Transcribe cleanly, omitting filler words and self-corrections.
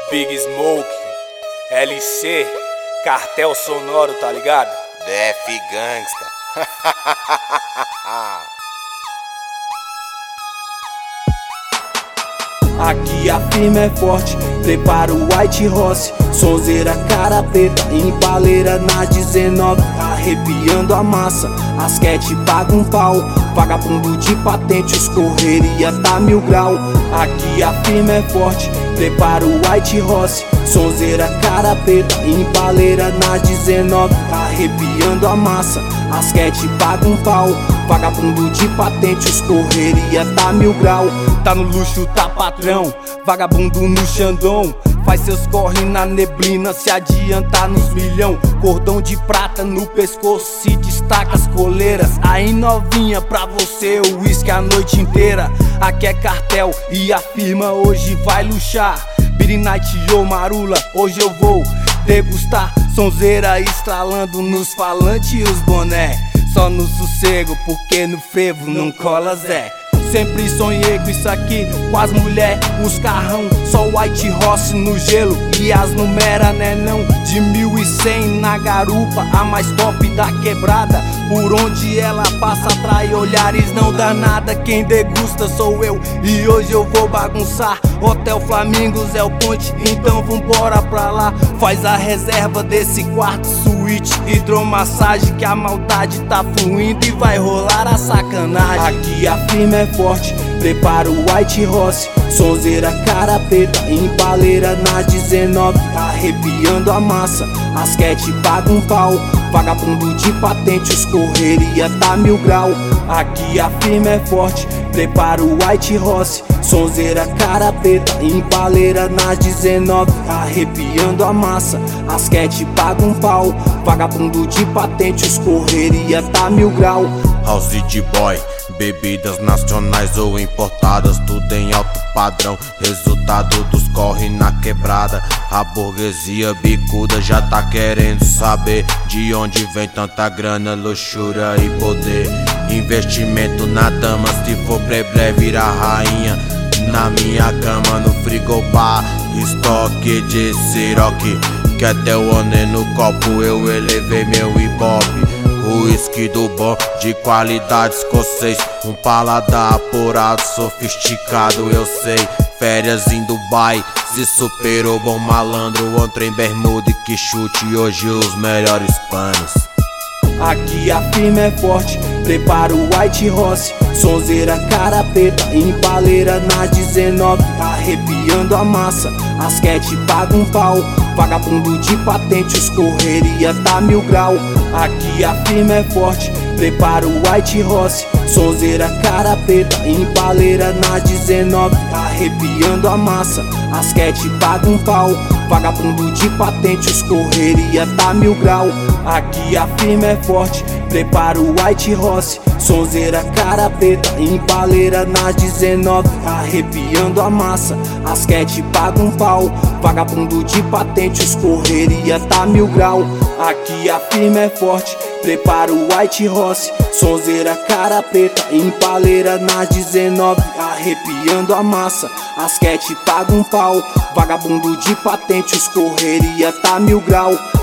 Big Smoke, LC, Cartel Sonoro, tá ligado? DF Gangsta. Aqui a firma é forte, prepara o White Horse, sonzeira, cara preta, empaleira na 19, arrepiando a massa, asquete paga um pau, vagabundo de patente, os correria tá 1000 grau. Aqui a firma é forte, prepara o White Horse, sonzeira, cara preta, empaleira na 19, arrepiando a massa, asquete paga um pau, vagabundo de patente, os correria tá 1000 grau. Tá no luxo, tá patrão, vagabundo no Xandão, faz seus corre na neblina, se adiantar nos milhão. Cordão de prata no pescoço, se destaca as coleiras. Aí novinha, pra você o uísque a noite inteira. Aqui é cartel e a firma hoje vai luxar. Beat Night, yo marula, hoje eu vou degustar. Sonzeira estralando nos falantes e os boné. Só no sossego, porque no frevo não cola Zé. Sempre sonhei com isso aqui, com as mulher, os carrão. Só White Horse no gelo e as numera, né não? De 1100 na garupa, a mais top da quebrada. Por onde ela passa atrai olhares, não dá nada. Quem degusta sou eu e hoje eu vou bagunçar. Hotel Flamingos é o ponte, então vambora pra lá. Faz a reserva desse quarto, suíte, hidromassagem, que a maldade tá fluindo e vai rolar a sacanagem. Aqui a firma é forte, prepara o White Horse, sonzeira, cara preta, empaleira na 19, arrepiando a massa, asquete paga um pau, vagabundo de patente, os correria tá 1000 grau. Aqui a firma é forte, prepara o White Horse, sonzeira, cara preta, empaleira na 19, arrepiando a massa, asquete paga um pau, vagabundo de patente, os correria tá 1000 grau. House de boy, bebidas nacionais ou importadas, tudo em alto padrão, resultado dos corre na quebrada. A burguesia bicuda já tá querendo saber de onde vem tanta grana, luxúria e poder. Investimento na dama, se for plebeia virar rainha. Na minha cama, no frigobar, estoque de Ciroc, que até o One no copo eu elevei meu ibope. Whisky do bom, de qualidade escocês, um paladar apurado, sofisticado, eu sei. Férias em Dubai, se superou bom malandro, ontem em bermuda e que chute, hoje os melhores panos. Aqui a firma é forte, prepara o White Horse, sonzeira, cara preta, empaleira na 19, arrepiando a massa, asquete paga um pau, vagabundo de patente, os correria tá 1000 grau. Aqui a firma é forte, prepara o White Horse, sonzeira, cara preta, empaleira na 19, arrepiando a massa, asquete paga um pau, vagabundo de patente, os correria tá 1000 grau. Aqui a firma é forte, prepara o White Horse, sonzeira, cara preta, empaleira na 19, arrepiando a massa, asquete paga um pau, vagabundo de patente, os correria tá 1000 grau. Aqui a firma é forte, prepara o White Horse, sonzeira, cara preta, empaleira na 19, arrepiando a massa, asquete paga um pau, vagabundo de patente, os correria tá 1000 grau.